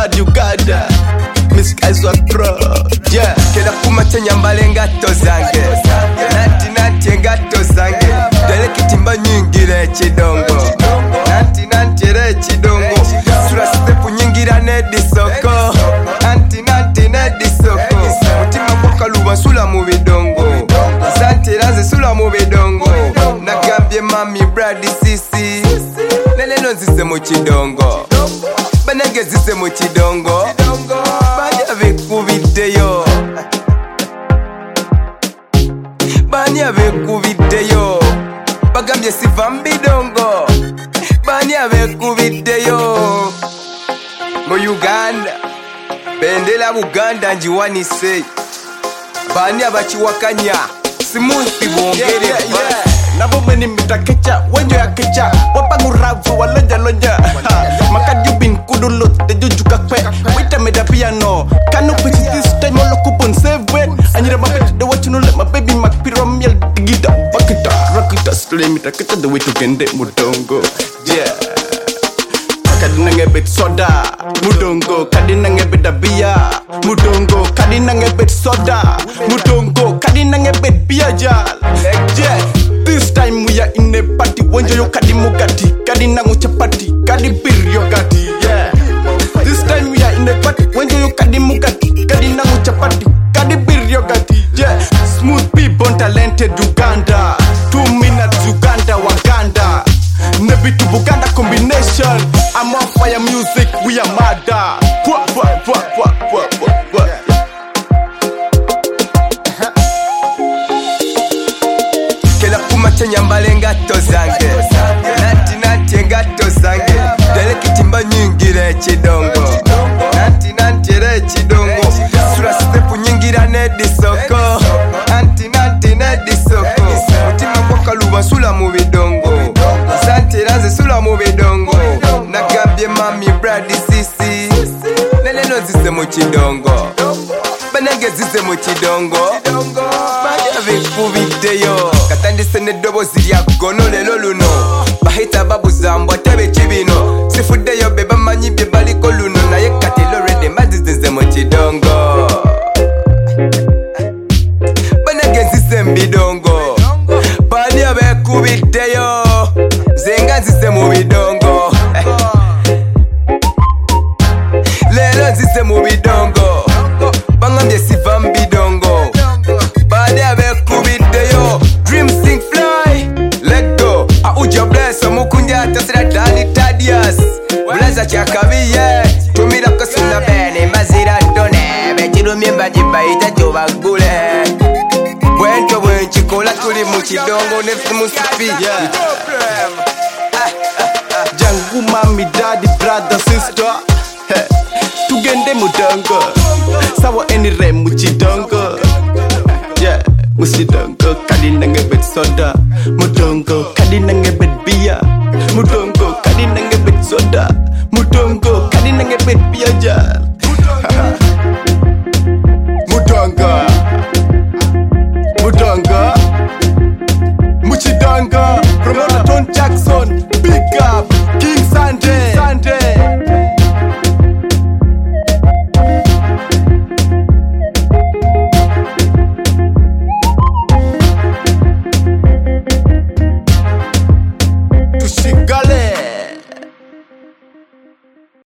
bad Uganda. Miss Kaiser Pro, yeah. Kela kumacha nyambale ngato zange, nanti ngato zange. Dele kitimba nyingira chidongo, nanti re chidongo. Sura stepu nyingira nedi soko, nanti nedi soko. Mutima boka luba sula mu bidongo, sante raze sula mu bidongo. Nagambye mami bradi sisi, nele nonzise mu chidongo, banenge zise mu chidongo. Bani abekubideyo bagambye siva mbidongo. Bani abekubideyo mu Uganda bendela Buganda njiwanise. Bani abachiwakanya simusi bongere nabo meni mitakecha wenjo ya kecha wapanguravu walonja makadibin kudulut tejujuka kwe wita meda piano kanu pitch this time all coupon save it anyira mapet the watch no let my baby mak pyramid digita bakita rakita slay mitakecha the way to gende mudongo yeah kadina ngebet soda mudongo kadina ngebet bia mudongo kadina ngebet soda mudongo kadina ngebet bia jal yeah. This time we are in a party. Wenjo yo kadi mugati, kadi nangu chapati, kadi bir yo gati, yeah. This time we are in a party. Wenjo yo kadi mugati, kadi nangu chapati, kadi bir yo gati, yeah. Smooth people, talented Uganda. 2 minutes Uganda, Waganda. Nebi to Buganda combination. I'm on fire music, we are mada. Kumacha nyambale ngato zange, nanti ngato zange. Dele kitimba nyingira chidongo, nanti re chidongo. Sura stepu nyingira nedi soko, nanti nedi soko. Mutima boka luba sula mu bidongo, sante raze sula mu bidongo. Nagambye mami bradi sisi, nele nonzise mu chidongo, banenge zise mu chidongo. Bikubideyo katandise nedobozi lya gono lelo luno bahita babuzambwa tebe kibino sifuddeyo be bamanyi bye baliko luno naye kati lorede mazizize mu kidongo banagezise mbidongo bani abekubideyo zenga nzise mu bidongo lelo nzise mu bidongo bangambye siva mbidongo. Dream sing fly, let go. Auja bless, mukunja tasira dani tadias. Blaza chakabiye, tumira kasuna bene mazira tone. Bechiru mimba jibaita joba gule. Bwenchi kola tuli muchidongo nefsi musipi. Jangu mami daddy brother sister. Tugende mudongo, sawa enire muchidongo. Yeah. Musidongo, kadina ngebet soda. Mudongo, kadina ngebet bia. Mudongo, kadina ngebet soda. Mudongo, kadina ngebet bia jal.